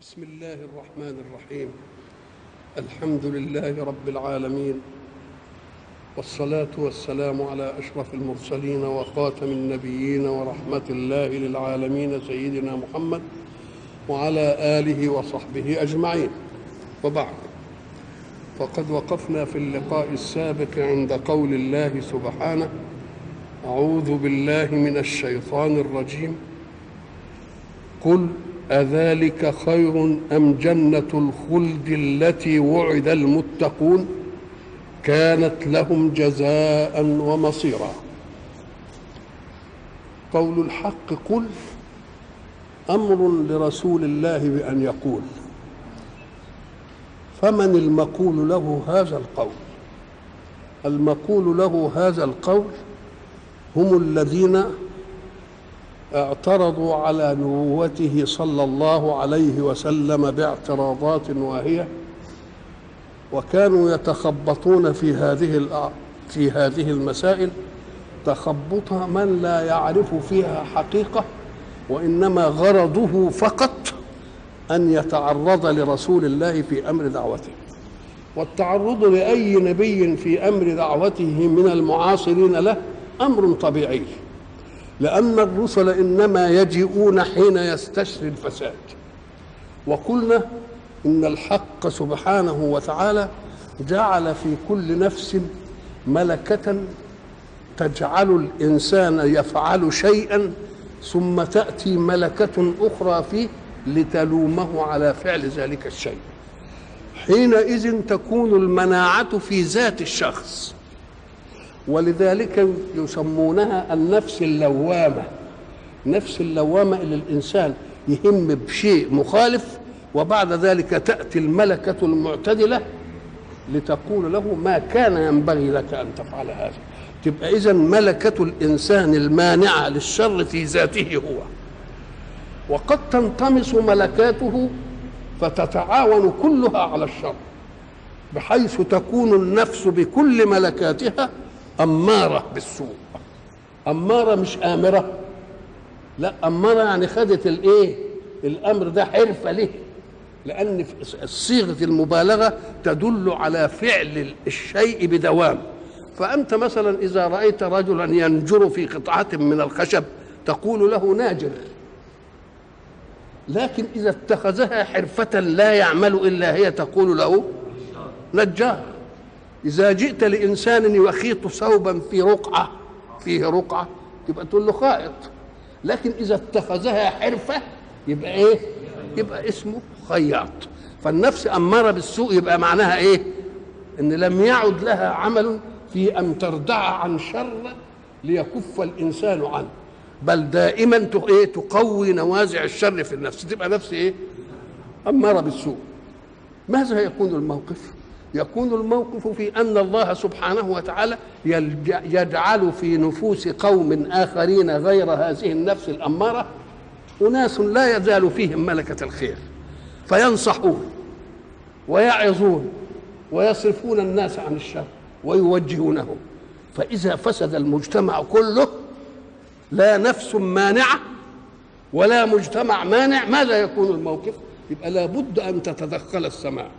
بسم الله الرحمن الرحيم. الحمد لله رب العالمين، والصلاة والسلام على أشرف المرسلين وخاتم النبيين ورحمة الله للعالمين سيدنا محمد وعلى آله وصحبه أجمعين. وبعد، فقد وقفنا في اللقاء السابق عند قول الله سبحانه: أعوذ بالله من الشيطان الرجيم. قل أذلك خير أم جنة الخلد التي وعد المتقون كانت لهم جزاء ومصيرا. قول الحق قل أمر لرسول الله بأن يقول، فمن المقول له هذا القول؟ المقول له هذا القول هم الذين اعترضوا على نبوته صلى الله عليه وسلم باعتراضات واهية، وكانوا يتخبطون في هذه المسائل تخبط من لا يعرف فيها حقيقة، وإنما غرضه فقط أن يتعرض لرسول الله في أمر دعوته. والتعرض لأي نبي في أمر دعوته من المعاصرين له أمر طبيعي، لأن الرسل إنما يجيئون حين يستشري الفساد. وقلنا إن الحق سبحانه وتعالى جعل في كل نفس ملكة تجعل الإنسان يفعل شيئا، ثم تأتي ملكة أخرى فيه لتلومه على فعل ذلك الشيء. حينئذ تكون المناعة في ذات الشخص، ولذلك يسمونها النفس اللوامة. نفس اللوامة اللي الإنسان يهم بشيء مخالف، وبعد ذلك تأتي الملكة المعتدلة لتقول له ما كان ينبغي لك أن تفعل هذا. تبقى إذن ملكة الإنسان المانعة للشر في ذاته هو، وقد تنطمس ملكاته فتتعاون كلها على الشر، بحيث تكون النفس بكل ملكاتها أمارة بالسوء. أمارة مش آمرة، لا، أمارة يعني خدت الأمر ده حرفة له، لأن صيغة المبالغة تدل على فعل الشيء بدوام. فأنت مثلا إذا رأيت رجلا ينجر في قطعة من الخشب تقول له ناجر، لكن إذا اتخذها حرفة لا يعمل إلا هي تقول له نجار. إذا جئت لإنسان يخيط ثوبا فيه رقعة يبقى تقول له خائط، لكن إذا اتخذها حرفة يبقى يبقى اسمه خياط. فالنفس أمارة بالسوء يبقى معناها إن لم يعد لها عمل في أن تردع عن شر ليكف الإنسان عنه، بل دائما تقوي نوازع الشر في النفس، تبقى نفس أمارة بالسوء. ماذا يكون الموقف؟ يكون الموقف في أن الله سبحانه وتعالى يجعل في نفوس قوم آخرين غير هذه النفس الأمارة أناس لا يزال فيهم ملكة الخير، فينصحون ويعظون ويصرفون الناس عن الشر ويوجهونهم. فإذا فسد المجتمع كله، لا نفس مانعة ولا مجتمع مانع، ماذا يكون الموقف؟ يبقى لابد أن تتدخل السماء،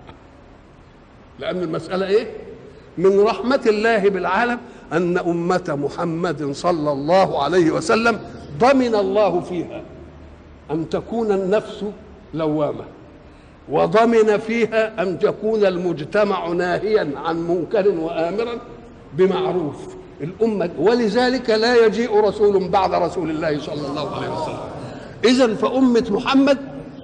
لأن المسألة من رحمة الله بالعالم أن أمة محمد صلى الله عليه وسلم ضمن الله فيها أن تكون النفس لوامة، وضمن فيها أن تكون المجتمع ناهيا عن منكر وآمرا بمعروف الأمة. ولذلك لا يجيء رسول بعد رسول الله صلى الله عليه وسلم. إذن فأمة محمد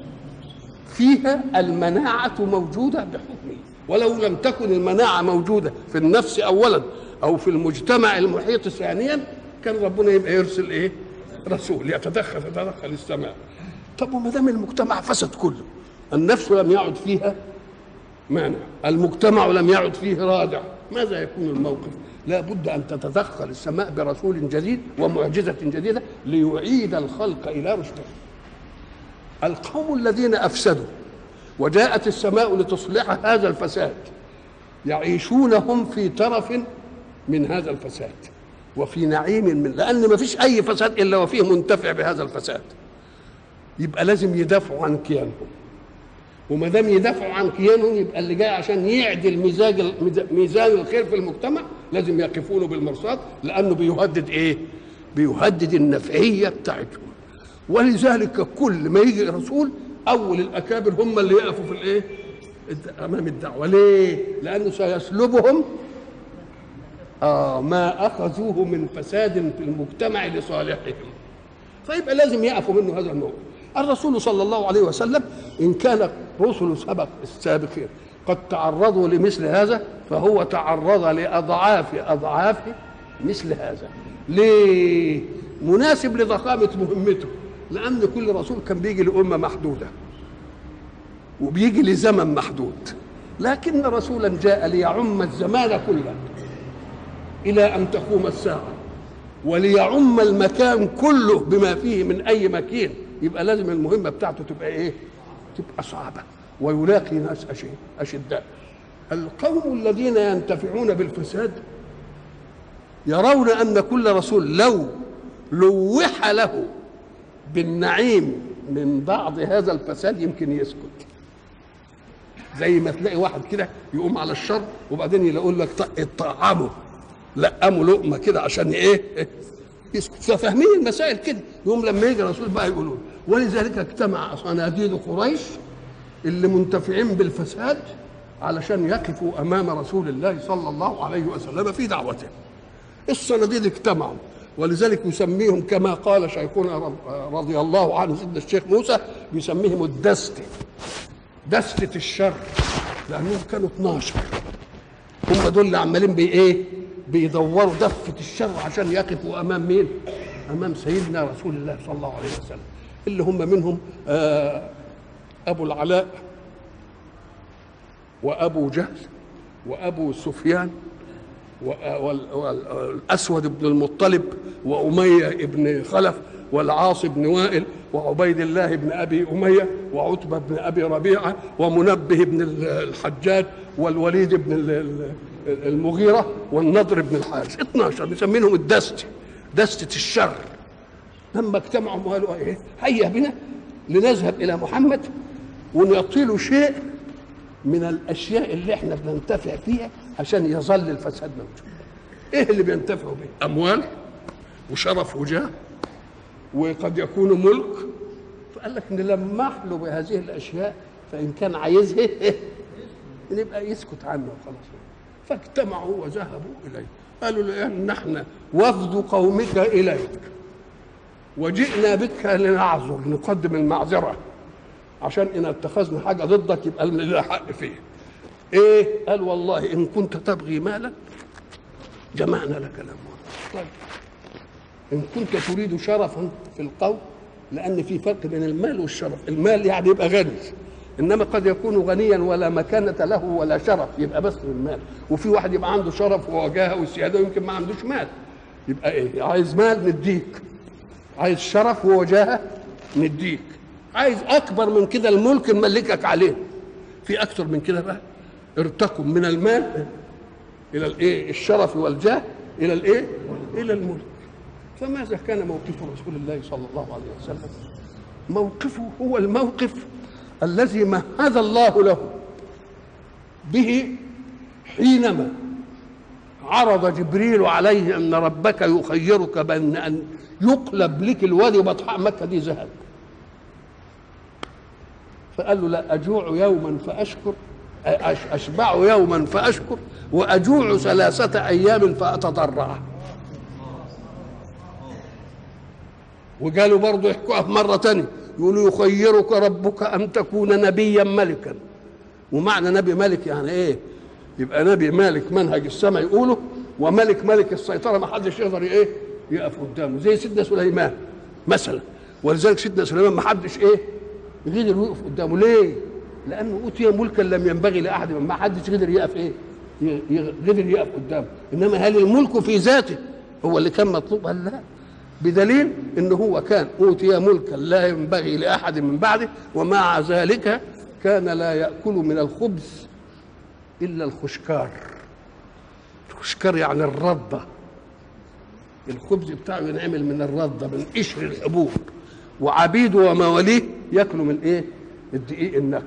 فيها المناعة موجودة بحكمه، ولو لم تكن المناعة موجودة في النفس أولا أو في المجتمع المحيط ثانيا كان ربنا يبقى يرسل رسول تتدخل السماء. طب وما دام المجتمع فسد كله، النفس لم يعد فيها مانع، المجتمع لم يعد فيه رادع، ماذا يكون الموقف؟ لا بد أن تتدخل السماء برسول جديد ومعجزة جديدة ليعيد الخلق إلى رشده. القوم الذين أفسدوا وجاءت السماء لتصلح هذا الفساد يعيشون هم في ترف من هذا الفساد وفي نعيم لأن ما فيش أي فساد إلا وفيه منتفع بهذا الفساد. يبقى لازم يدافعوا عن كيانهم، وما دام يدافعوا عن كيانهم يبقى اللي جاي عشان يعدل ميزان الخير في المجتمع لازم يقفونه بالمرصاد، لانه بيهدد ايه؟ بيهدد النفعيه بتاعتهم. ولذلك كل ما يجي رسول اول الاكابر هم اللي يقفوا في الايه؟ امام الدعوه. ليه؟ لانه سيسلبهم ما اخذوه من فساد في المجتمع لصالحهم، فيبقى لازم يقفوا منه هذا النوع. الرسول صلى الله عليه وسلم ان كان رسل السابقين قد تعرضوا لمثل هذا، فهو تعرض لاضعاف مثل هذا. ليه؟ مناسب لضخامه مهمته، لان كل رسول كان بيجي لامه محدوده وبيجي لزمن محدود، لكن رسولا جاء ليعم الزمان كله الى ان تقوم الساعه، وليعم المكان كله بما فيه من اي مكين، يبقى لازم المهمه بتاعته تبقى ايه؟ تبقى صعبه ويلاقي ناس اشداء. القوم الذين ينتفعون بالفساد يرون ان كل رسول لو لوح له بالنعيم من بعض هذا الفساد يمكن يسكت. زي ما تلاقي واحد كده يقوم على الشر وبعدين يقول لك اطعمه، لقمه لقمه كده عشان ايه؟ يسكت. ففاهمين المسائل كده. يوم لما يجي الرسول بقى يقولون. ولذلك اجتمع صناديد قريش اللي منتفعين بالفساد علشان يقفوا امام رسول الله صلى الله عليه وسلم في دعوته. الصناديد اجتمعوا، ولذلك يسميهم كما قال شيخنا رضي الله عنه سيدنا الشيخ موسى، يسميهم دستة الشر، لأنهم كانوا 12. هم دول اللي عمالين بيدوروا دفة الشر عشان يقفوا أمام مين؟ أمام سيدنا رسول الله صلى الله عليه وسلم، اللي هم منهم أبو العلاء وأبو جهل وأبو سفيان والأسود بن المطلب وأمية بن خلف والعاص بن وائل وعبيد الله بن أبي أمية وعتبة بن أبي ربيعة ومنبه بن الحجاج والوليد بن المغيرة والنضر بن الحارث. 12 بيسمينهم دستة الشر. لما اجتمعوا قالوا ايه؟ هيا بنا لنذهب إلى محمد ونعطي له شيء من الأشياء اللي احنا بننتفع فيها عشان يظل الفساد موجود. ايه اللي بينتفعوا به؟ أموال وشرف وجاه وقد يكون ملك. فقال لك نلمح له بهذه الاشياء، فان كان عايزها نبقى يسكت عنه وخلاص. فاجتمعوا وذهبوا اليه، قالوا لان نحن وفد قومك اليك وجئنا بك لنعذر، نقدم المعذره عشان ان اتخذنا حاجه ضدك يبقى لنا حق فيه. ايه؟ قال والله ان كنت تبغي مالا جمعنا لك الاموال. طيب إن كنت تريد شرفا في القول، لأن في فرق بين المال والشرف. المال يعني يبقى غني، إنما قد يكون غنيا ولا مكانة له ولا شرف، يبقى بس المال. وفي واحد يبقى عنده شرف ووجاهة وسيادة ويمكن ما عندوش مال، يبقى إيه؟ عايز مال نديك، عايز شرف ووجاهة نديك، عايز أكبر من كده الملك نملكك عليه. في أكثر من كده بقى، ارتقوا من المال إلى الإيه؟ الشرف والجاه إلى الإيه؟ إلى الملك. فماذا كان موقف رسول الله صلى الله عليه وسلم؟ موقفه هو الموقف الذي مهد الله له به حينما عرض جبريل عليه ان ربك يخيرك بين ان يقلب لك الوادي بطحاء مكه دي ذهب، فقال له لا اجوع يوما فاشكر، اشبع يوما فاشكر، واجوع 3 أيام فاتضرع. وقالوا برضه يحكوها في مرة تانية، يقولوا يخيرك ربك أن تكون نبيا ملكا. ومعنى نبي ملك يعني إيه؟ يبقى نبي مالك منهج السماء يقوله، وملك ملك السيطرة ما حدش يقدر إيه؟ يقف قدامه، زي سيدنا سليمان مثلا. ولذلك سيدنا سليمان ما حدش إيه؟ يقدر يقف قدامه. ليه؟ لأنه أوتي ملكا لم ينبغي لأحد، ما حدش يقدر يقف إيه؟ يقدر يقف قدامه. إنما هل الملك في ذاته هو اللي كان مطلوب؟ قال لا، بدليل ان هو كان اوتي ملكا لا ينبغي لاحد من بعده، ومع ذلك كان لا ياكل من الخبز الا الخشكار. الخشكار يعني الرده، الخبز بتاعه ينعمل من الرده، من قشر الحبوب، وعبيده ومواليه ياكلوا من ايه؟ الدقيق النقي.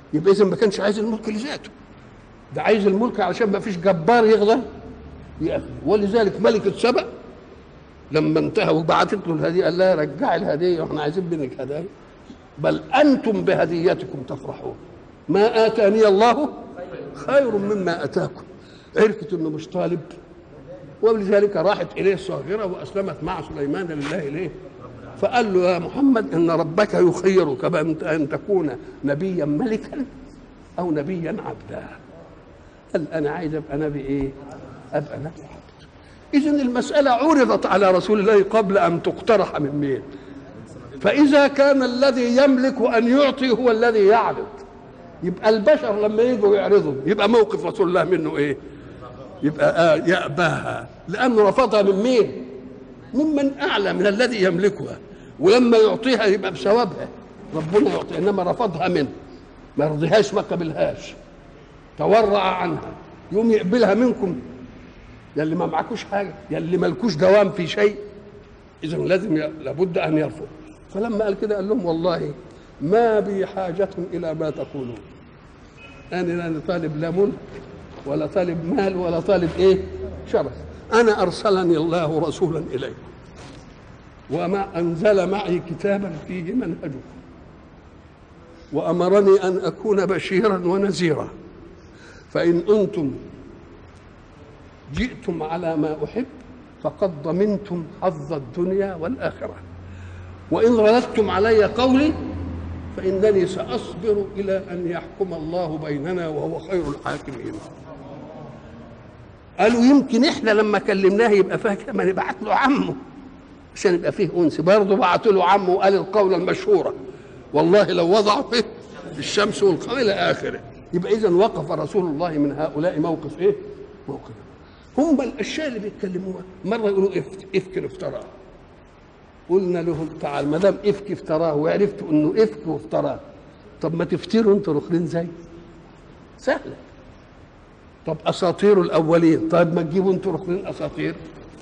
يبقى اذا ما كانش عايز الملك لذاته، ده عايز الملك علشان ما فيش جبار يقدر يقفل. ولذلك ملكة سبأ لما انتهى وبعتت له الهديه قال لها رجعي الهديه واحنا عايزين منك هدايا، بل انتم بهديتكم تفرحون، ما اتاني الله خير مما اتاكم. عرفت انه مش طالب، ولذلك راحت اليه الصاغره واسلمت مع سليمان لله اليه. فقال له يا محمد ان ربك يخيرك بان ان تكون نبيا ملكا او نبيا عبدا. قال انا عايز ابقى نبي ايه؟ ابقى نبي عبد. اذن المساله عرضت على رسول الله قبل ان تقترح من مين؟ فاذا كان الذي يملك ان يعطي هو الذي يعرض، يبقى البشر لما يجوا يعرضوا يبقى موقف رسول الله منه ايه؟ يبقى يأباها، لانه رفضها من مين؟ ممن اعلى من الذي يملكها، ولما يعطيها يبقى بثوابها ربنا يعطيها، انما رفضها منه، ما رضيهاش ما قبلهاش، تورع عنها، يقوم يقبلها منكم يا اللي ما معكوش حاجه، يا اللي مالكوش دوام في شيء. اذا لازم لابد ان يرفض. فلما قال كده قال لهم والله ما بي حاجه الى ما تقولون، انا لا طالب لا ملك ولا طالب مال ولا طالب ايه شرف، انا ارسلني الله رسولا اليكم وما انزل معي كتابا فيه منهجكم وامرني ان اكون بشيرا ونذيرا، فان انتم جئتم على ما احب فقد ضمنتم حظ الدنيا والاخره، وان رددتم علي قولي فانني ساصبر الى ان يحكم الله بيننا وهو خير الحاكمين. قالوا يمكن احنا لما كلمناه يبقى فاكر ما نبعت له عمه عشان يبقى فيه انس، برضه بعتوا له عمه وقال القوله المشهوره والله لو وضعوا فيه الشمس والقمر الى اخره. يبقى اذا وقف رسول الله من هؤلاء موقف ايه؟ موقف. هم الاشياء اللي بيتكلموها مره يقولوا افك افتراه، قلنا لهم تعال ما دام افك افتراه وعرفتوا انه افك وافتراه، طب ما تفتروا انتوا الاخرين زي سهله. طب اساطير الاولين، طيب ما تجيبوا انتوا الاخرين اساطير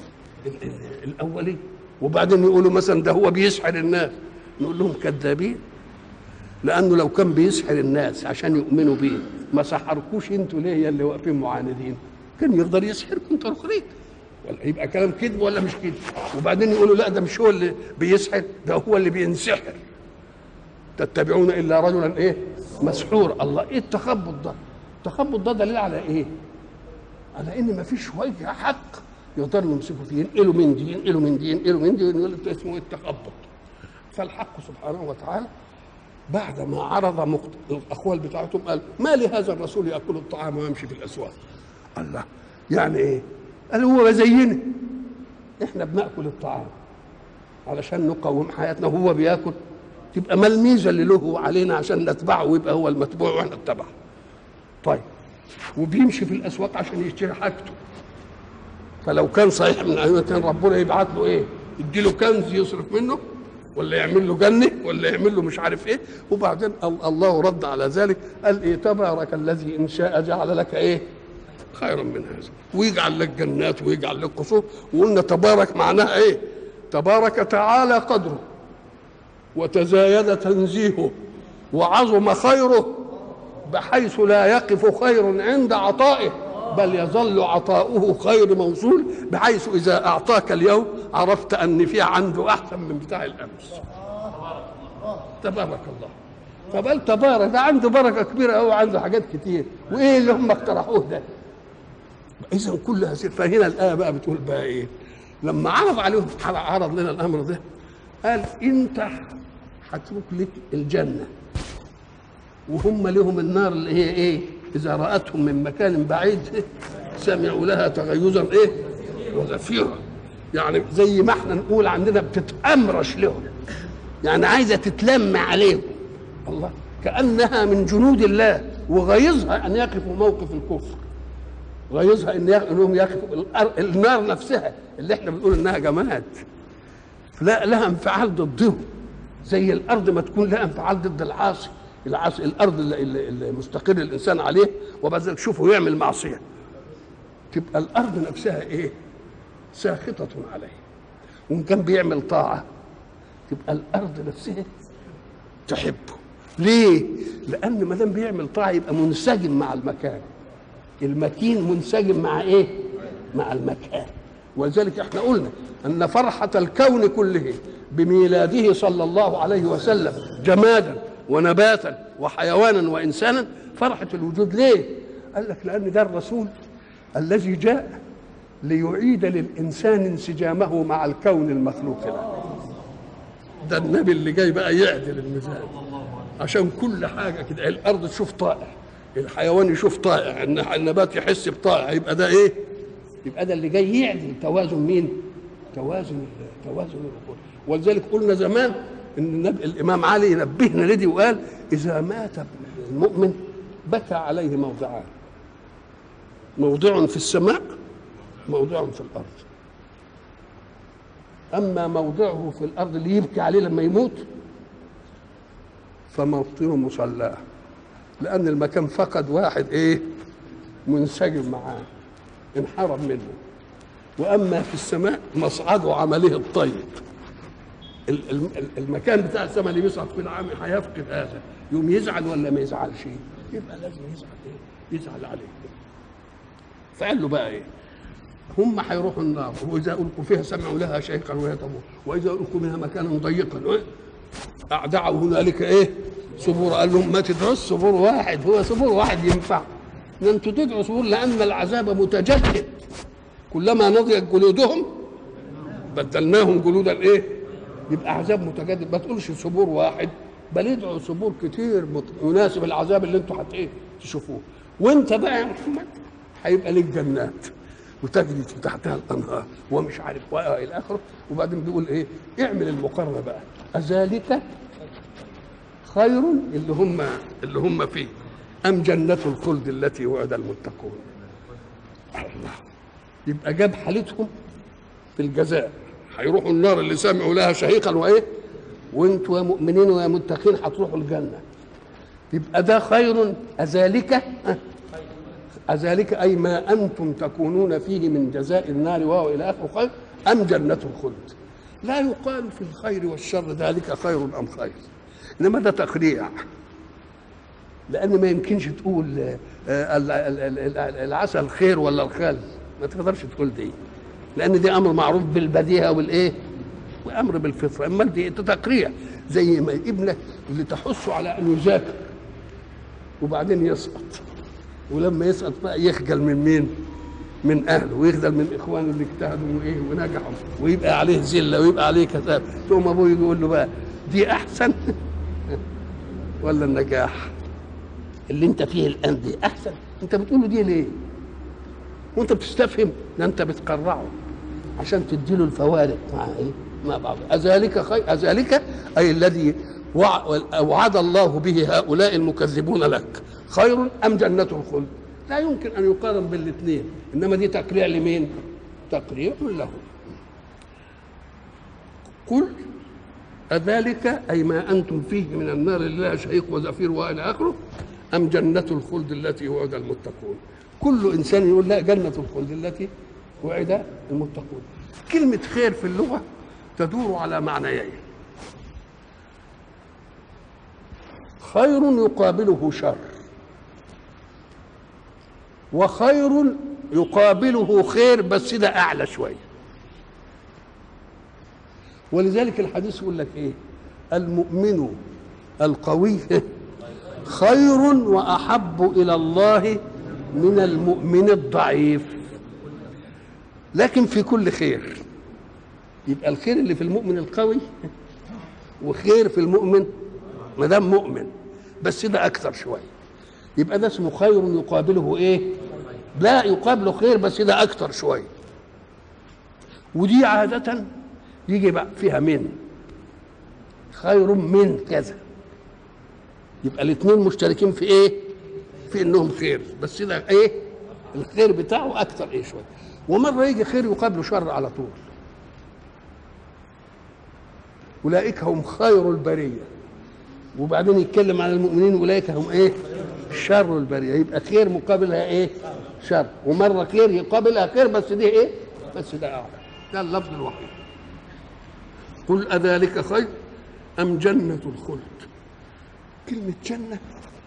الاولين. وبعدين يقولوا مثلا ده هو بيسحر الناس، نقول لهم كذابين، لانه لو كان بيسحر الناس عشان يؤمنوا بيه ما سحركوش انتوا ليه يا اللي واقفين معاندين؟ كان يقدر يسحركم انتوا الاخرين، ولا يبقى كلام كذب ولا مش كذب؟ وبعدين يقولوا لا ده مش هو اللي بيسحر، ده هو اللي بينسحر، تتبعون الا رجلا ايه؟ مسحور. الله، ايه التخبط ده؟ التخبط ده دليل على ايه؟ على ان ما فيش وجه حق يقدروا يمسكوا فيه، ينقلوا من دي ينقلوا من دي ينقلوا من دي، يقول اسمه التخبط. فالحق سبحانه وتعالى بعد ما عرض الاقوال بتاعتهم قال ما لهذا الرسول ياكل الطعام ويمشي في الاسواق. الله، يعني ايه؟ قال هو زينا، احنا بناكل الطعام علشان نقوم حياتنا وهو بياكل، تبقى ما الميزه اللي له علينا عشان نتبعه ويبقى هو المتبوع واحنا نتبعه؟ طيب، وبيمشي في الاسواق عشان يشتري حاجته، فلو كان صحيح من ايوه كان ربنا يبعت له ايه؟ يديله كنز يصرف منه، ولا يعمل له جنه، ولا يعمل له مش عارف ايه. وبعدين الله رد على ذلك قال ايه؟ تبارك الذي ان شاء جعل لك ايه؟ خيرا من هذا، ويجعل لك جنات ويجعل لك قصور. وقلنا تبارك معناها ايه؟ تبارك تعالى قدره وتزايد تنزيهه وعظم خيره بحيث لا يقف خير عند عطائه، بل يظل عطاؤه خير موصول، بحيث اذا اعطاك اليوم عرفت ان في عنده احسن من بتاع الامس. تبارك الله. فبل تبارك ده عنده بركه كبيره قوي، عنده حاجات كتير، وايه اللي هم اقترحوه ده؟ اذا كل هذه، فهنا الايه بقى بتقول بقى ايه؟ لما عرض عليهم عرض لنا الامر ده قال انت هتروك لك الجنه وهم لهم النار اللي هي ايه؟ اذا راتهم من مكان بعيد سمعوا لها تغيظا ايه؟ وزفيرا. يعني زي ما احنا نقول عندنا بتتامرش لهم، يعني عايزه تتلم عليهم. الله، كانها من جنود الله، وغيظها ان يقفوا موقف الكفر، غيظها انهم يقفوا النار نفسها اللي احنا بنقول انها جماد، لا لها انفعال ضدهم، زي الارض ما تكون لها انفعال ضد العاصي. الارض اللي مستقر الانسان عليه وبعد ذلك شوفه يعمل معصيه، تبقى الارض نفسها ايه؟ ساخطه عليه. وان كان بيعمل طاعه تبقى الارض نفسها تحبه. ليه؟ لان ما دام بيعمل طاعه يبقى منسجم مع المكان. المكين منسجم مع ايه؟ مع المكان. ولذلك احنا قلنا ان فرحه الكون كله بميلاده صلى الله عليه وسلم جمادا ونباتا وحيوانا وانسانا فرحه الوجود. ليه؟ قال لك لان ده الرسول الذي جاء ليعيد للانسان انسجامه مع الكون المخلوق له. ده النبي اللي جاي بقى يعدل الميزان عشان كل حاجه كده. الارض تشوف طائع، الحيوان يشوف طائع، النبات يحس بطائع، يبقى ده ايه؟ يبقى ده اللي جاي يعدل توازن مين؟ توازن الوجود. ولذلك قلنا زمان ان الامام علي نبهنا لدي وقال اذا مات المؤمن بكى عليه موضعان، موضع في السماء، موضع في الارض. اما موضعه في الارض اللي يبكي عليه لما يموت فموطنه مصلاه، لان المكان فقد واحد ايه؟ منسجم معاه، انحرم منه. واما في السماء مصعده عمله الطيب. المكان بتاع السماء اللي بيصعد في العام هيفقد هذا، يوم يزعل ولا ما يزعلش؟ يبقى لازم يزعل ايه؟ يزعل عليه. فقال له بقى ايه؟ هم هيروحوا النار، واذا القوا فيها سمعوا لها شيقا وهي تمور، واذا القوا منها مكانا ضيقا اعدعوا هنالك ايه؟ صبور. قال لهم ما تدعوش صبور واحد، هو صبور واحد ينفع؟ ان انتوا تدعوا صبور لان العذاب متجدد، كلما نضجت جلودهم بدلناهم جلودا ايه؟ يبقى عذاب متجدد. ما تقولش صبور واحد، بل ادعوا صبور كتير يناسب العذاب اللي انتوا ايه؟ تشوفوه. وانت بقى يا محمد هيبقى لك جنات وتجري تحتها الانهار ومش عارف والى اخره. وبعدين بيقول ايه؟ اعمل المقارنه بقى، اذلك خير اللي هم فيه ام جنة الخلد التي وعد المتقون. الله، يبقى جاب حالتهم في الجزاء، هيروحوا النار اللي سمعوا لها شهيقا وايه؟ وانتوا يا مؤمنين ويا متقين هتروحوا الجنه. يبقى ده خير. أذلك أي ما أنتم تكونون فيه من جزاء النار وإلى آخره خير أم جنة الخلد. لا يقال في الخير والشر ذلك خير أم خير، إنما ده تقريع، لأن ما يمكنش تقول العسل خير ولا الخل، ما تقدرش تقول دي، لأن دي أمر معروف بالبديهة والإيه؟ وأمر بالفطرة. أما دي تقريع، زي ما ابنك اللي تحثه على أن يذاكر وبعدين يسقط، ولما يسقط بقى يخجل من مين؟ من اهله، ويخجل من اخوانه اللي اجتهدوا وايه ونجحوا، ويبقى عليه ذله ويبقى عليه كتاب. ثم ابوه يقول له بقى دي احسن ولا النجاح اللي انت فيه الان دي احسن؟ انت بتقول له دي ليه؟ وانت بتستفهم؟ ده انت بتقرعه عشان تديله الفوارق مع ايه؟ مع بعض. اذلك خير، اذلك اي الذي وعد الله به هؤلاء المكذبون لك خير ام جنة الخلد. لا يمكن ان يقارن بالاثنين، انما دي تقريع لمين؟ تقريع له. قل اذلك اي ما انتم فيه من النار اللي لها شهيق وزفير والى اخره ام جنة الخلد التي وعد المتقون. كل انسان يقول لا، جنة الخلد التي وعد المتقون. كلمة خير في اللغة تدور على معنيين: خير يقابله شر، وخير يقابله خير بس ده اعلى شويه. ولذلك الحديث يقول لك ايه؟ المؤمن القوي خير واحب الى الله من المؤمن الضعيف. لكن في كل خير، يبقى الخير اللي في المؤمن القوي وخير في المؤمن ما دام مؤمن بس ده اكثر شويه، يبقى ده اسمه خير يقابله ايه؟ لا يقابله خير بس ده اكثر شويه. ودي عاده يجي بقى فيها من خير من كذا، يبقى الاثنين مشتركين في ايه؟ في انهم خير بس ده ايه؟ الخير بتاعه اكثر ايه شويه. ومره يجي خير يقابله شر على طول. اولئك هم خير البريه، وبعدين يتكلم عن المؤمنين اولئك هم ايه؟ شر البريه. يبقى خير مقابلها ايه؟ شر. ومره خير يقابلها خير بس دي ايه؟ بس ده اعلى. ده اللفظ الوحيد. قل اذلك خير ام جنة الخلد. كلمة جنة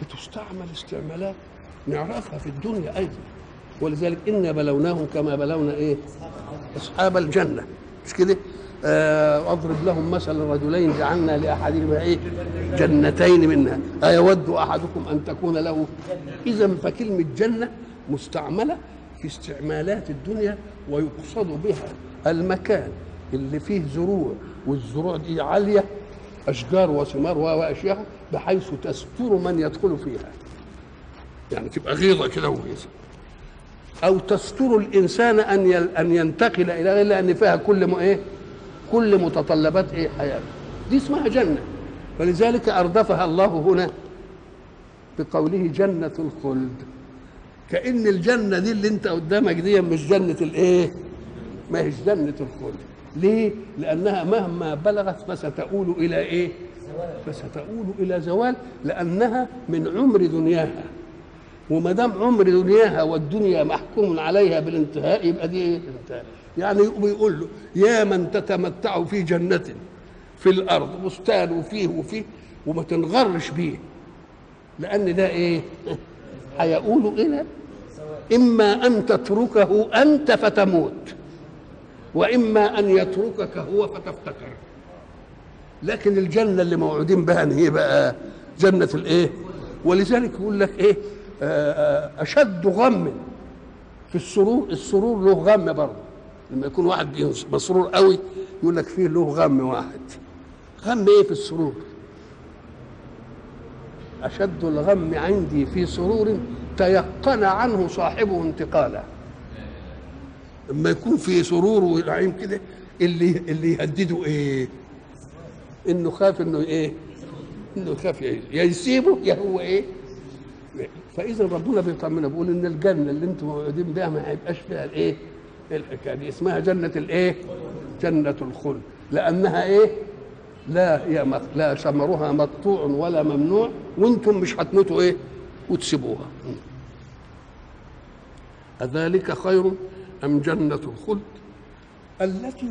بتستعمل استعمالات نعرفها في الدنيا ايضا. ولذلك إنا بلوناهم كما بلونا ايه اصحاب الجنه، مش كده؟ اضرب لهم مثل رجلين جعلنا لاحدهما ايه جنتين منها ايود احدكم ان تكون له. اذا فكلمه جنه مستعمله في استعمالات الدنيا، ويقصد بها المكان اللي فيه زروع، والزروع دي عاليه، اشجار وثمار واشياء، بحيث تستر من يدخل فيها، يعني تبقى غيضه كده وغيظه، او تستر الانسان ان ينتقل الى غير، لان فيها كل متطلبات حياته. دي اسمها جنه. فلذلك اردفها الله هنا بقوله جنه الخلد، كأن الجنه دي اللي انت قدامك دي مش جنه ما هيش جنه الخلد. ليه؟ لانها مهما بلغت فستؤول الى فستؤول الى زوال، لانها من عمر دنياها، وما دام عمر دنياها والدنيا محكوم عليها بالانتهاء يبقى دي انتهاء. يعني بيقول له يا من تتمتع في جنة في الأرض بستان وفيه وما تنغرش بيه، لأن ده هيقول إلى إما أن تتركه أنت فتموت، وإما أن يتركك هو فتفتكر. لكن الجنة اللي موعودين بها هي بقى جنة ولذلك يقول لك أشد غم في السرور له غم برضه. لما يكون واحد مسرور قوي يقول لك فيه له غم واحد. غم في السرور؟ أشد الغم عندي في سرور تيقن عنه صاحبه انتقاله. لما يكون في سرور ونعيم كده اللي يهدده انه خاف انه خاف يا يسيبه يا هو فاذا ربنا بيطمنا بيقول ان الجنه اللي انتم موعودين بها ما هيبقاش فيها الحكايه دي. اسمها جنه جنه الخلد، لانها لا ثمرها مقطوع ولا ممنوع، وانتم مش هتموتوا وتسيبوها. أذلك خير أم جنة الخلد التي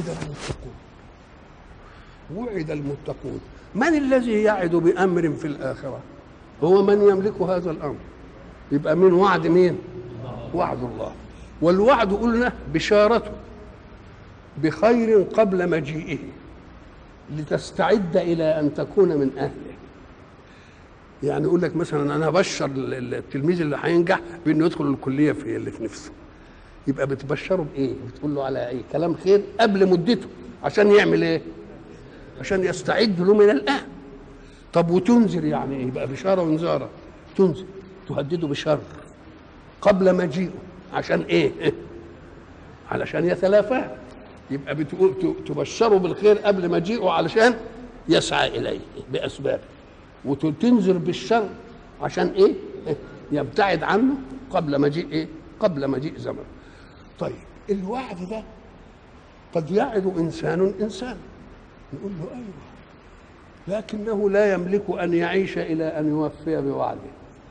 وعد المتقون. من الذي يعد بأمر في الآخرة؟ هو من يملك هذا الأمر. يبقى من وعد مين؟ وعد الله. والوعد قلنا بشارته بخير قبل مجيئه، لتستعد إلى أن تكون من أهله. يعني يقول لك مثلا أنا أبشر التلميذ اللي هينجح بأنه يدخل الكلية اللي في نفسه، يبقى بتبشره بإيه؟ بتقول له على كلام خير قبل مدته، عشان يعمل عشان يستعد له من الآن. طب وتنذر يعني يبقى بشارة وانذارة. تنذر تهدده بشر قبل مجيئه، عشان علشان يتلافاه. يبقى تبشره بالخير قبل مجيئه علشان يسعى إليه بأسبابه، وتنذر بالشر عشان يبتعد عنه قبل مجيء قبل مجيء زمن. طيب الوعد ده قد يعد إنسان نقول له أيوه، لكنه لا يملك أن يعيش إلى أن يوفي بوعده.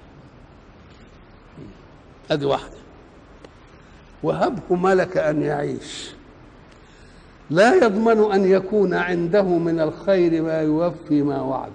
هذه واحدة. وهبه ملك أن يعيش، لا يضمن أن يكون عنده من الخير ما يوفي ما وعده.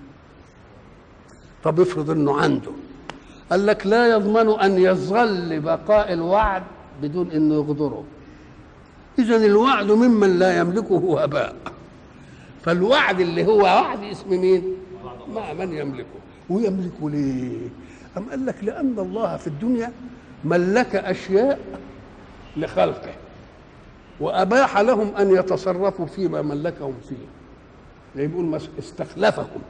طب افرض أنه عنده، قال لك لا يضمن أن يظل بقاء الوعد بدون أنه يغدره. إذن الوعد ممن لا يملكه هباء. فالوعد اللي هو وعد اسم مين؟ مع من يملكه. ويملكه ليه؟ أم قال لك لأن الله في الدنيا ملك أشياء لخلقه، وأباح لهم أن يتصرفوا فيما ملكهم فيه. زي بيقول استخلفهم.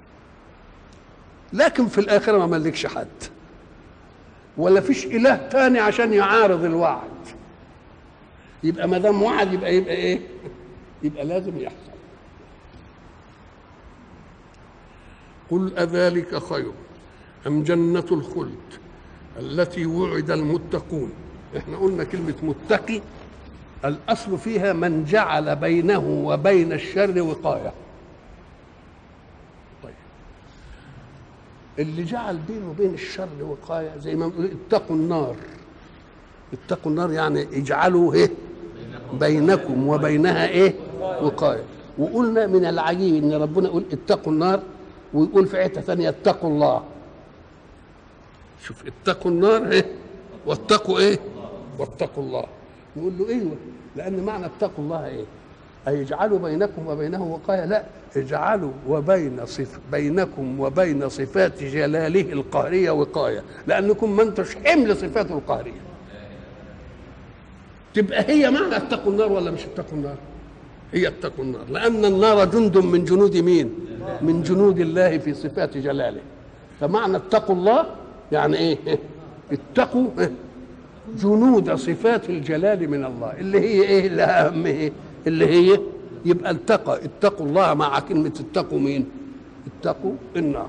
لكن في الآخرة ما ملكش حد، ولا فيش إله تاني عشان يعارض الوعد. يبقى ما دام وعد يبقى يبقى لازم يحصل. قل أذلك خير أم جنة الخلد التي وعد المتقون. احنا قلنا كلمة متقي الأصل فيها من جعل بينه وبين الشر وقاية. طيب اللي جعل بينه وبين الشر وقاية، زي ما بنقول اتقوا النار. اتقوا النار يعني اجعلوا بينكم وبينها وقاية. وقلنا من العجيب ان ربنا يقول اتقوا النار ويقول في حته ثانيه اتقوا الله. شوف اتقوا النار ايه واتقوا ايه واتقوا الله. نقول له ايوه، لان معنى اتقوا الله ايه؟ اي اجعلوا بينكم وبينه وقايه؟ لا، اجعلوا بينكم وبين صفات جلاله القهريه وقايه، لانكم ما انتش حمل صفاته القهريه. تبقى هي معنى اتقوا النار ولا مش اتقوا النار؟ هي اتقوا النار، لان النار جند من جنود مين؟ من جنود الله في صفات جلاله. فمعنى اتقوا الله يعني ايه؟ اتقوا جنود صفات الجلال من الله، اللي هي ايه؟ اللي اهم ايه؟ اللي هي يبقى اتقوا الله مع كلمه اتقوا مين؟ اتقوا النار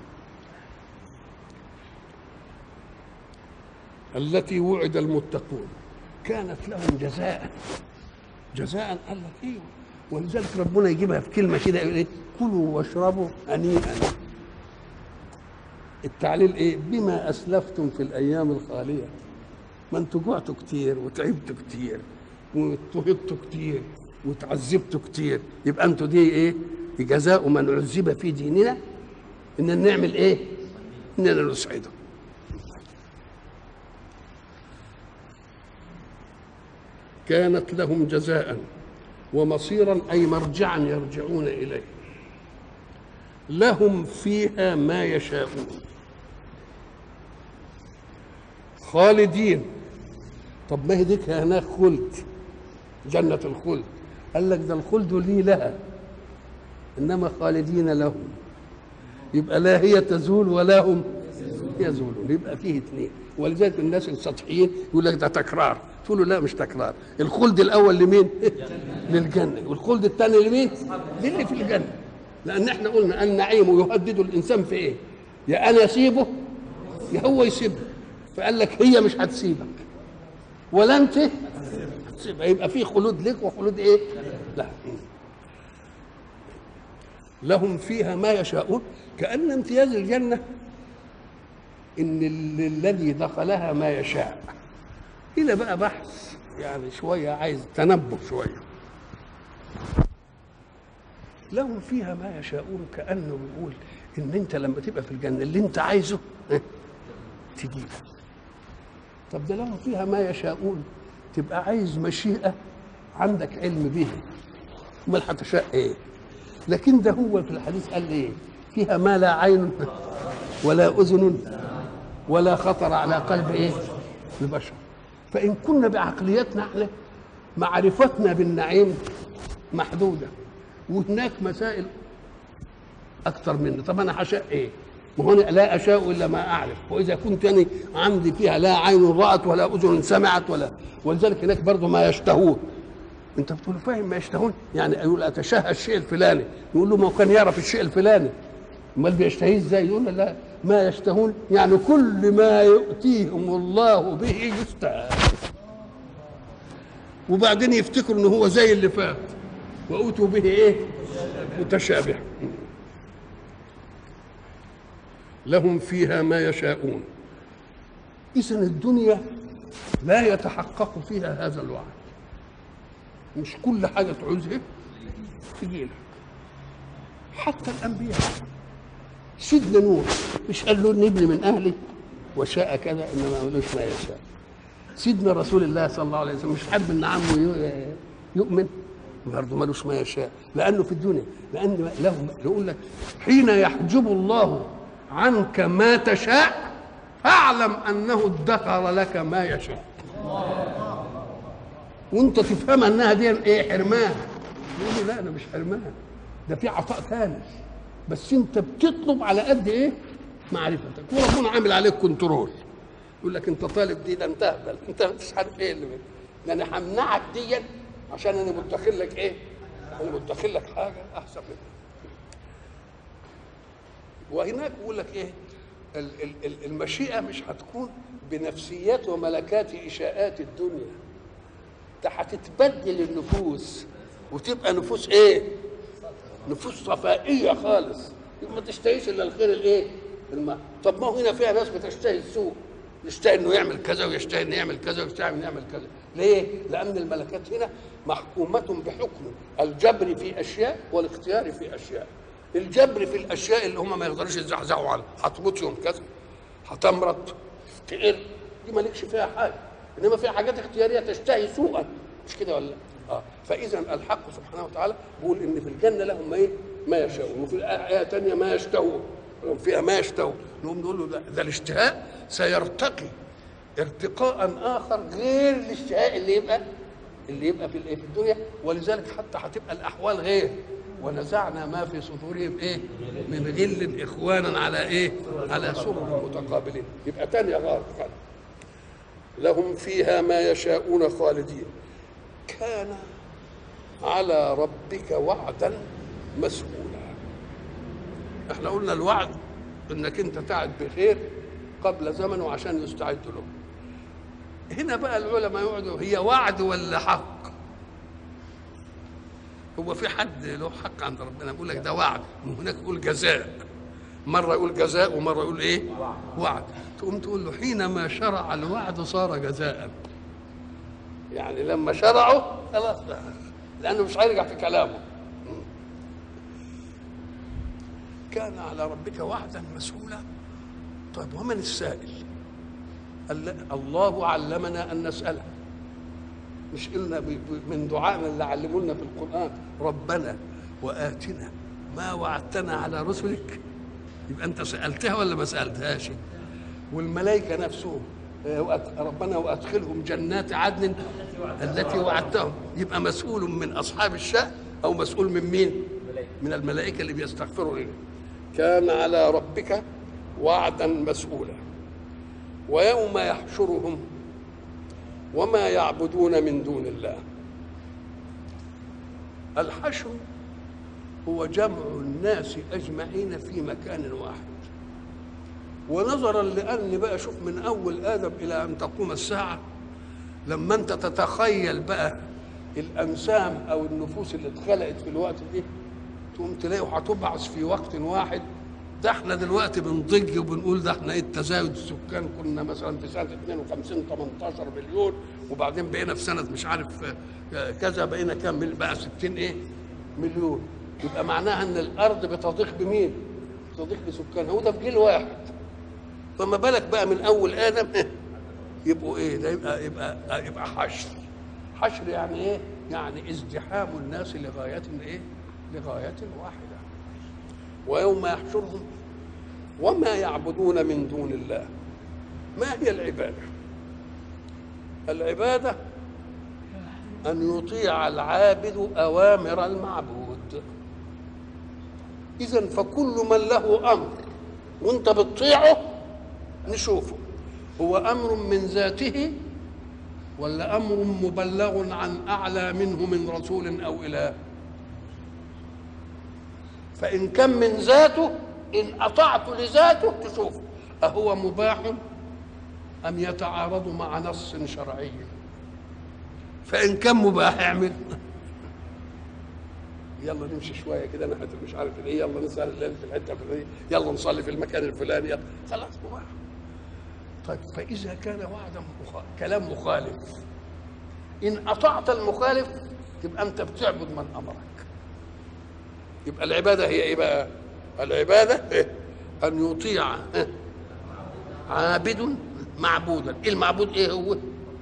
التي وعد المتقون كانت لهم جزاء. قال لك ايوه، ولذلك ربنا يجيبها في كلمه كده يقول ايه؟ كلوا واشربوا هنيئا. التعليل ايه؟ بما اسلفتم في الايام الخاليه. ما انتوا جوعتوا كتير وتعبتوا كتير واضطهدتوا كتير وتعذبتوا كتير، يبقى انتوا دي ايه؟ جزاء من عذب في ديننا اننا نعمل ايه؟ اننا نسعده. كانت لهم جزاء ومصيرا، اي مرجعا يرجعون اليه. لهم فيها ما يشاءون خالدين. طب ما هي ديك هناك خلد، جنة الخلد. قال لك ده الخلد لي لها، انما خالدين لهم، يبقى لا هي تزول ولا هم يزولون، يبقى فيه اثنين. ولذلك الناس السطحيين يقول لك ده تكرار، تقول له لا مش تكرار. الخلد الاول لمين؟ للجنه، والخلد الثاني لمين؟ للي في الجنه. لان احنا قلنا النعيم يهدد الانسان في ايه؟ يا انا اسيبه يا هو يسيبه. فقال لك هي مش هتسيبك ولا انت هتسيبها، يبقى في خلود لك وخلود ايه؟ لا. لهم فيها ما يشاءون، كأن امتياز الجنة ان الذي دخلها ما يشاء. هنا بقى بحث يعني شوية عايز تنبه شوية. لهم فيها ما يشاءون، كأنه بيقول ان انت لما تبقى في الجنة اللي انت عايزه تجيبه. طب ده لهم فيها ما يشاءون، تبقى عايز مشيئة عندك علم به، امال هتشاء ايه؟ لكن ده هو في الحديث قال ايه؟ فيها ما لا عين ولا اذن ولا خطر على قلب ايه؟ البشر. فان كنا بعقليتنا احنا معرفتنا بالنعيم محدوده، وهناك مسائل اكثر منه. طب انا هشاء ايه؟ ما هو لا اشاء الا ما اعرف، واذا كنت يعني عندي فيها لا عين رات ولا اذن سمعت ولذلك هناك برضه ما يشتهون. انت بتقول فاهم ما يشتهون؟ يعني يقول اتشهى الشيء الفلاني، يقول له ما كان يعرف الشيء الفلاني، امال بيشتهيه ازاي؟ يقول لا ما يشتهون يعني كل ما يؤتيهم الله به يشتهى، وبعدين يفتكروا ان هو زي اللي فات وأوتوا به ايه؟ متشابه. لهم فيها ما يشاءون. إذن الدنيا لا يتحقق فيها هذا الوعد، مش كل حاجة تعوزها تجي لك. حتى الأنبياء، سيدنا نوح مش قال له ابني من أهلي وشاء كذا، إنما ملوش ما يشاء. سيدنا رسول الله صلى الله عليه وسلم مش حب إن عمه يؤمن، برضه ملوش ما يشاء، لأنه في الدنيا، لأن له يقول لك حين يحجب الله عنك ما تشاء فاعلم أنه ادخر لك ما يشاء. وانت تفهم انها دي ايه؟ حرمان. يقول لا انا مش حرمان، ده في عطاء ثاني، بس انت بتطلب على قد ايه؟ معرفتك. وربنا عامل عليك كنترول، يقول لك انت طالب دي، ده انت اهبل، انت مش عارف ايه اللي ده انا همنعك دي عشان انا مدخل لك ايه؟ انا مدخل لك حاجه احسن منها. وهناك بيقول لك ايه؟ المشيئه مش هتكون بنفسيات وملكات اشاءات الدنيا، ده هتتبدل النفوس وتبقى نفوس ايه؟ نفوس صفائيه خالص، ما تشتهيش الا الخير الايه؟ طب ما هو هنا فيها ناس بتشتهي السوء، يشتهي انه يعمل كذا ويشتهي انه يعمل كذا ويشتهي انه يعمل كذا. ليه؟ لان الملكات هنا محكومه بحكم الجبر في اشياء والاختيار في اشياء. الجبر في الاشياء اللي هم ما يقدروش يزعزعوا عنها، هتموت يوم كذا، هتمرض، تقل، دي مالكش فيها حاجه. انما في حاجات اختياريه تشتهي سوءا، مش كده ولا؟ فاذا الحق سبحانه وتعالى بيقول ان في الجنه لهم ايه؟ ما يشاءون، وفي ايه ثانيه ما يشتهون، لهم فيها ما يشتهون. نقول له ده الاشتهاء سيرتقي ارتقاء اخر غير الاشتهاء اللي يبقى في الدنيا، ولذلك حتى هتبقى الاحوال غير. ونزعنا ما في صدورهم ايه؟ من غل اخوانا على ايه؟ على سرر متقابلين. يبقى تاني غار لهم فيها ما يشاءون خالدين كان على ربك وعدا مسؤولا. احنا قلنا الوعد انك انت تعد بخير قبل زمنه عشان يستعد له. هنا بقى العلماء يقعدوا هي وعد ولا حق؟ هو في حد له حق عند ربنا بيقول لك ده وعد، وهناك يقول جزاء، مره يقول جزاء ومره يقول ايه؟ وعد. تقوم تقول له حينما شرع الوعد صار جزاء، يعني لما شرعه خلاص لانه مش هيرجع في كلامه. كان على ربك وعدا مسؤولا. طيب ومن السائل؟ الله علمنا ان نساله، مش قلنا من دعائنا اللي علمونا في القران ربنا واتنا ما وعدتنا على رسلك؟ يبقى انت سالتها ولا ما سالتهاش؟ والملائكه نفسهم ربنا وادخلهم جنات عدن التي وعدتهم. يبقى مسؤول من اصحاب الشأن او مسؤول من مين؟ من الملائكه اللي بيستغفروا له. كان على ربك وعدا مسؤولا. ويوم يحشرهم وما يعبدون من دون الله. الحشر هو جمع الناس اجمعين في مكان واحد. ونظرا لان بقى شوف من اول ادم الى ان تقوم الساعه، لما انت تتخيل بقى الانسام او النفوس اللي اتخلقت في الوقت ده، تقوم تلاقيه هتبعث في وقت واحد. ده احنا دلوقتي بنضج وبنقول ده احنا ايه التزايد السكان، كنا مثلا في سنه 52 18 مليون، وبعدين بقينا في سنه مش عارف كذا بقينا كام، بقى 60 ايه مليون. يبقى معناها ان الارض بتضيق بمين؟ بتضيق بسكانها، وده في جيل واحد. فما بالك بقى من اول ادم يبقوا ايه؟ ده يبقى حشر. حشر يعني ايه؟ يعني ازدحام الناس لغايه ايه؟ لغايه واحده. ويوم يحشرهم وما يعبدون من دون الله. ما هي العباده؟ العباده ان يطيع العابد اوامر المعبود. اذا فكل من له امر وانت بتطيعه نشوفه هو امر من ذاته ولا امر مبلغ عن اعلى منه من رسول او اله. فان كان من ذاته ان اطعت لذاته تشوفه اهو مباح ام يتعارض مع نص شرعي. فان كان مباح اعمل يلا نمشي شويه كده ناحيه مش عارف ايه، يلا نسال الليل في الحته الفلانيه، يلا نصلي في المكان الفلاني، يلا خلاص مباح. طيب فاذا كان وعدا كلام مخالف، ان اطعت المخالف تبقى انت بتعبد من امرك. يبقى العباده هي ايه بقى؟ العباده إيه؟ ان يطيع عابد معبودا. ايه المعبود؟ ايه هو؟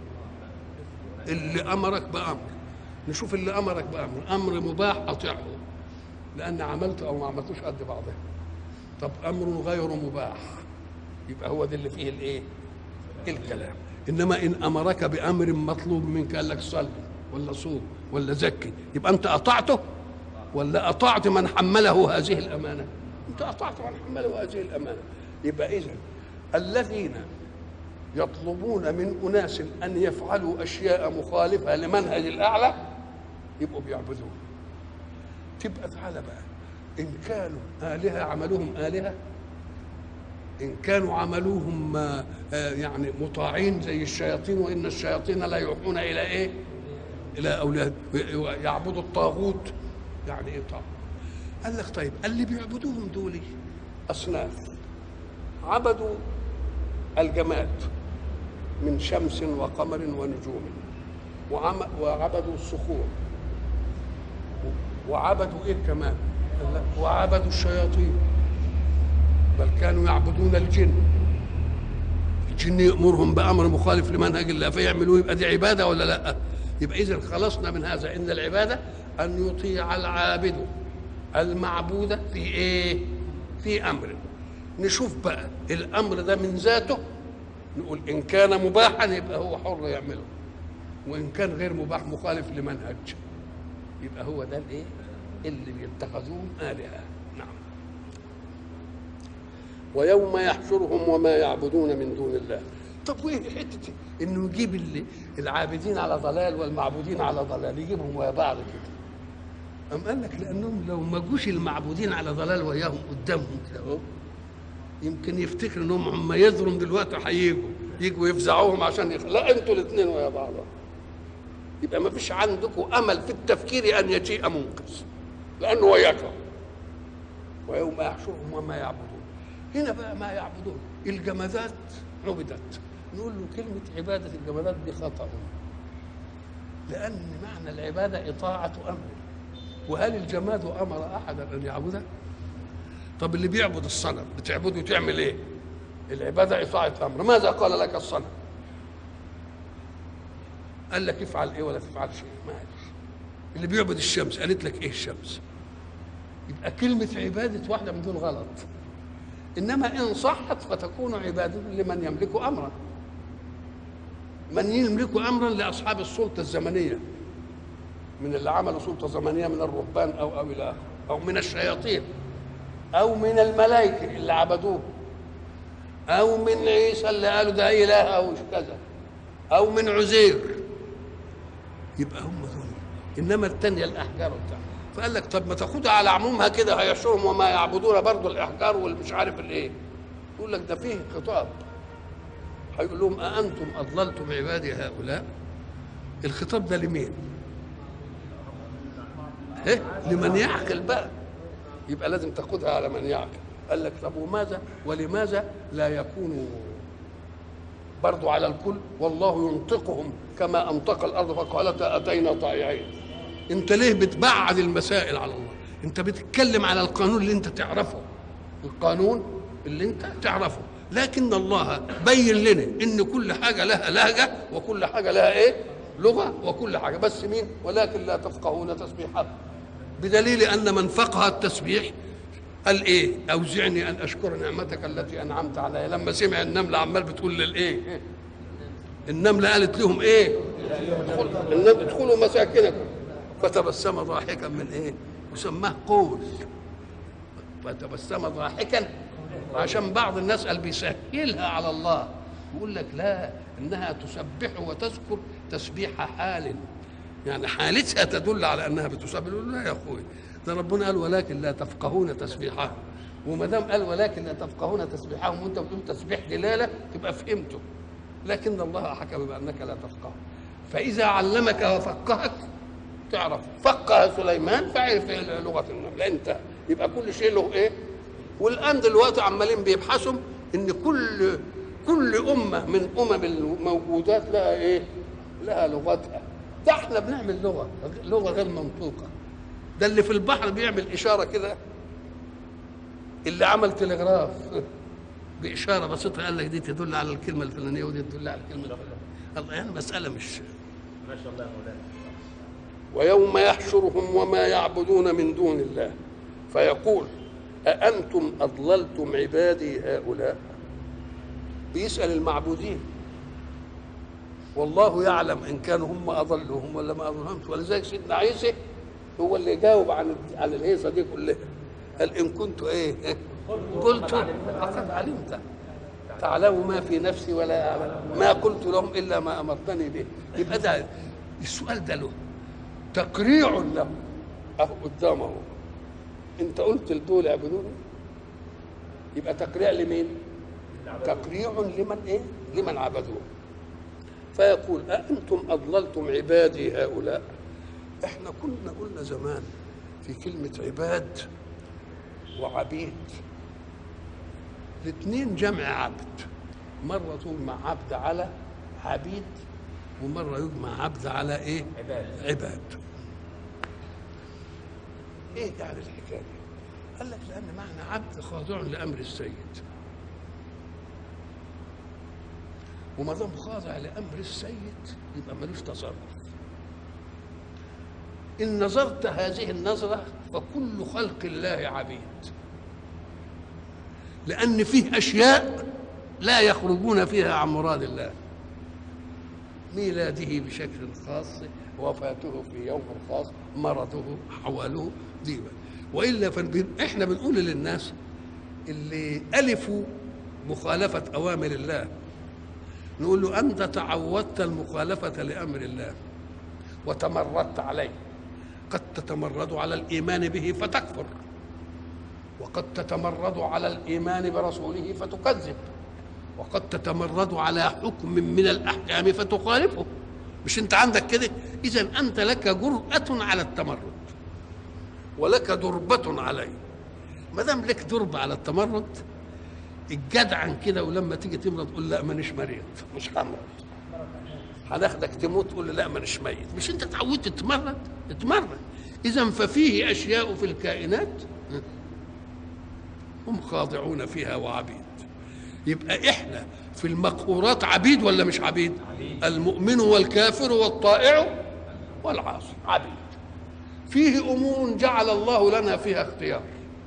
اللي امرك بامر. نشوف اللي امرك بامر، امر مباح اطيعه لان عملته او ما عملتوش قد بعضه. طب امر غير مباح يبقى هو ده اللي فيه الايه؟ الكلام. انما ان امرك بامر مطلوب منك قال لك صلي ولا صوم ولا زكي، يبقى انت اطعته ولا اطعت من حمله هذه الامانه؟ انت اطعت من حمله هذه الامانه. يبقى اذا الذين يطلبون من اناس ان يفعلوا اشياء مخالفه لمنهج الاعلى يبقوا بيعبدوه. تبقى تعالى بقى ان كانوا الهه عملوهم الهه، ان كانوا عملوهم يعني مطاعين زي الشياطين، وان الشياطين لا يوحون الى ايه؟ الى اولاد يعبدوا الطاغوت. يعني ايه طاغوت؟ قال لك طيب اللي بيعبدوهم دول اصناف، عبدوا الجماد من شمس وقمر ونجوم، وعبدوا الصخور، وعبدوا ايه كمان؟ وعبدوا الشياطين، بل كانوا يعبدون الجن والجن يأمرهم بأمر مخالف لمنهج الله فيعملوه، يبقى دي عبادة ولا لا؟ يبقى إذا خلصنا من هذا إن العبادة أن يطيع العابد المعبود في إيه؟ في أمر. نشوف بقى الأمر ده من ذاته، نقول إن كان مباحا يبقى هو حر يعمله، وإن كان غير مباح مخالف لمنهج يبقى هو ده الإيه؟ اللي بيتخذوهم آلهة. نعم. ويوم يحشرهم وما يعبدون من دون الله. طب وايه حته انه يجيب العابدين على ضلال والمعبودين على ضلال، يجيبهم ويا بعض كده؟ أم قال لك لانهم لو ما جوش المعبودين على ضلال وياهم قدامهم كده اهو، يمكن يفتكروا انهم هم يضرم دلوقتي يجوا يفزعوهم عشان لا انتوا الاثنين ويا بعض. يبقى ما فيش عندكم امل في التفكير ان يجيء منقذ، لانه وياكم. ويوم يحشرهم وما يعبدون. هنا بقى ما يعبدون الجمادات عبدت، نقول له كلمة عبادة الجمادات دي خطأ، لأن معنى العبادة إطاعة أمر، وهل الجماد أمر أحدا أن يعبده؟ طب اللي بيعبد الصنم بتعبده تعمل إيه؟ العبادة إطاعة أمر، ماذا قال لك الصنم؟ قال لك افعل إيه ولا تفعل شيء، ما قالش. اللي بيعبد الشمس قالت لك إيه الشمس؟ يبقى كلمة عبادة واحدة من دول غلط. إنما إن صحت فتكون عبادة لمن يملك أمرا، من يملك أمرا لأصحاب السلطة الزمنية، من اللي عملوا سلطة زمنية من الرهبان أو إلى آخره، أو من الشياطين، أو من الملائكة اللي عبدوه، أو من عيسى اللي قالوا ده إله أو كذا، أو من عزير، يبقى هم دول. إنما الثانية الأحجار بتاعها، فقال لك طب ما تاخدها على عمومها كده، هيحشرهم وما يعبدون برضه الأحجار والمش عارف الإيه. يقول لك ده فيه خطاب، هيقول لهم أأنتم أضللتم عبادي هؤلاء؟ الخطاب ده لمين؟ إيه؟ لمن يعقل بقى، يبقى لازم تاخدها على من يعقل. قال لك طب وماذا ولماذا لا يكون برضو على الكل؟ والله ينطقهم كما أنطق الأرض فقالت أتينا طائعين. أنت ليه بتبعد المسائل على الله؟ أنت بتتكلم على القانون اللي أنت تعرفه، القانون اللي أنت تعرفه، لكن الله بين لنا إن كل حاجة لها لهجة وكل حاجة لها إيه؟ لغة، وكل حاجة بس مين؟ ولكن لا تفقهون تسبيحه، بدليل أن من فقه التسبيح قال ايه؟ اوزعني ان اشكر نعمتك التي انعمت علي. لما سمع النمله عمال بتقول للايه؟ النمله قالت لهم ايه؟ ادخلوا مساكنكم، فتبسم ضاحكا من ايه؟ وسماه قول، فتبسم ضاحكا، عشان بعض الناس قال بيسهلها على الله، يقول لك لا، انها تسبح وتذكر تسبيح حال، يعني حالتها تدل على انها بتسبح. لا يا اخوي، ده ربنا قال ولكن لا تفقهون تسبيحهم، وما دام قال ولكن لا تفقهون تسبيحهم وانت بتقول تسبيح دلاله تبقى فهمته، لكن الله حكم بانك لا تفقه. فاذا علمك وفقهك تعرف، فقه سليمان فعرف لغه النمل، انت يبقى كل شيء له ايه. والان دلوقتي عمالين بيبحثوا ان كل امه من الموجودات لها ايه؟ لها لغتها. ده احنا بنعمل لغه غير منطوقه. ده اللي في البحر بيعمل اشاره كده، اللي عمل تلغراف باشاره بسيطه قال لك دي تدل على الكلمه الفلانيه ودي تدل على الكلمه الفلانيه. الله، يعني مساله مش ما شاء الله يا مولانا. ويوم يحشرهم وما يعبدون من دون الله فيقول أأنتم أضللتم عبادي هؤلاء؟ بيسأل المعبودين، والله يعلم إن كانوا هم أضلوهم ولا ما أضلوهمش. ولذلك سيدنا عيسى هو اللي جاوب عن الهيصة دي كلها، قال إن كنت إيه؟ قلت لقد علمت تعلم ما في نفسي ولا أعلم ما قلت لهم إلا ما أمرتني به. يبقى ده السؤال ده له تقريع له أهو قدامه، أنت قلت لدول اعبدوني، يبقى تقريع لمين؟ تقريع لمن إيه؟ لمن عبدوه. فيقول أأنتم أضللتم عبادي هؤلاء؟ إحنا كنا قلنا زمان في كلمة عباد وعبيد الاثنين جمع عبد، مرة تجمع عبد على عبيد ومرة يجمع عبد على إيه؟ عباد. إيه يعني الحكاية؟ قال لك لأن معنى عبد خاضع لأمر السيد، وما دام خاضع لامر السيد يبقى ملوش تصرف. ان نظرت هذه النظره فكل خلق الله عبيد، لان فيه اشياء لا يخرجون فيها عن مراد الله. ميلاده بشكل خاص، وفاته في يوم خاص، مرضه، حواله دي. والا احنا بنقول للناس اللي الفوا مخالفه اوامر الله، نقول له انت تعودت المخالفه لامر الله وتمردت عليه. قد تتمرد على الايمان به فتكفر، وقد تتمرد على الايمان برسوله فتكذب، وقد تتمرد على حكم من الاحكام فتخالفه. مش انت عندك كده؟ اذا انت لك جرأة على التمرد ولك دربة عليه. ما دام لك دربة على التمرد الجدعن كده، ولما تيجي تمرض تقول لا مانيش مريض، مش همرض. هناخدك تموت تقول لا مانيش ميت. مش انت اتعودت تتمرد؟ اتمرد. اذا ففيه اشياء في الكائنات هم خاضعون فيها وعبيد. يبقى احنا في المقهورات عبيد ولا مش عبيد؟ المؤمن والكافر والطائع والعاصي عبيد. فيه امور جعل الله لنا فيها اختيار،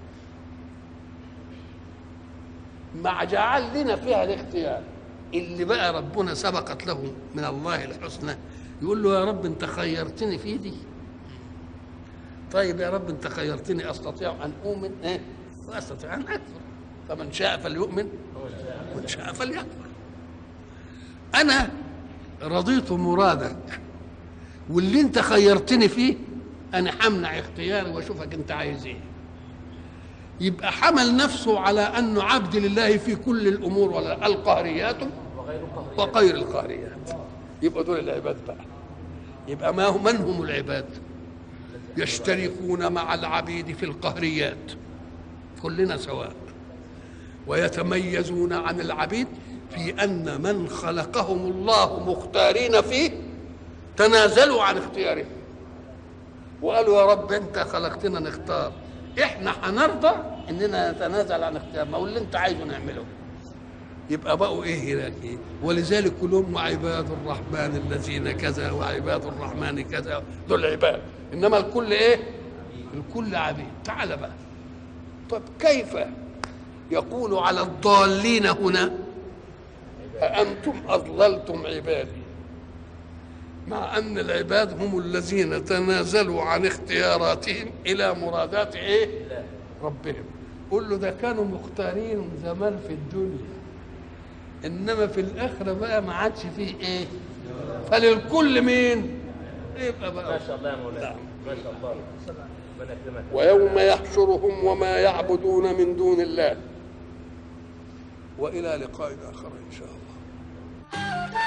مع جعل لنا فيها الاختيار اللي بقى ربنا سبقت له من الله الحسنى، يقول له يا رب انت خيرتني في دي. طيب يا رب انت خيرتني استطيع ان اؤمن واستطيع ان اكفر، فمن شاء فليؤمن ومن شاء فليكفر. انا رضيت مرادك، واللي انت خيرتني فيه انا همنع اختياري واشوفك انت عايز ايه. يبقى حمل نفسه على انه عبد لله في كل الامور، ولا القهريات وغير القهريات. يبقى دول العباد بقى. يبقى من هم العباد؟ يشتركون مع العبيد في القهريات كلنا سواء، ويتميزون عن العبيد في ان من خلقهم الله مختارين فيه تنازلوا عن اختيارهم وقالوا يا رب انت خلقتنا نختار، احنا هنرضى اننا نتنازل عن اختيارنا واللي انت عايزه نعمله. يبقى بقوا ايه هناك ايه؟ ولذلك كلهم وعباد الرحمن الذين كذا وعباد الرحمن كذا، دول عباد. انما الكل ايه؟ الكل عبيد. تعال بقى، طب كيف يقول على الضالين هنا أأنتم أضللتم عبادي، مع أن العباد هم الذين تنازلوا عن اختياراتهم إلى مرادات إيه؟ ربهم. قل له ده كانوا مختارين زمان في الدنيا، إنما في الآخرة بقى ما عادش فيه إيه؟ فللكل مين؟ يبقى بقى ما شاء الله يا مولانا، ما شاء الله. ويوم يحشرهم وما يعبدون من دون الله، وإلى لقاء آخر إن شاء الله.